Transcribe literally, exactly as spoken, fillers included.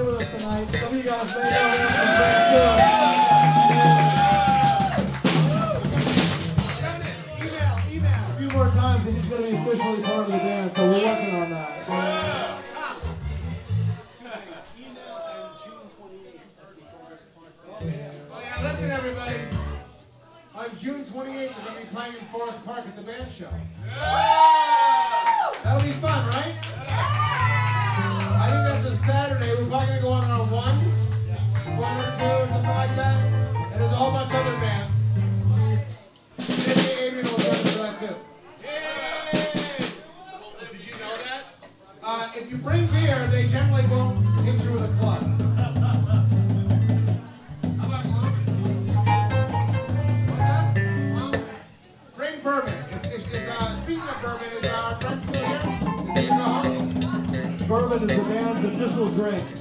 here with us tonight. Some of you guys may know him from Brand Two. Email, email. A few more times and he's going to be officially part of the band, so we're working on that. Listen, everybody. On June twenty-eighth, we're going to be playing in Forest Park at the band show. That'll be fun, right? I think that's a Saturday. We're probably going to go on our one, one or two, or something like that. And there's a whole bunch of other bands. Maybe Adrian will join us for that too. Did you know that? Uh, if you bring beer, they generally won't hit you with a club. Bourbon. It's, it's, it's, uh, speaking of bourbon, is our friend still here? Did he go home? Bourbon is the band's official drink.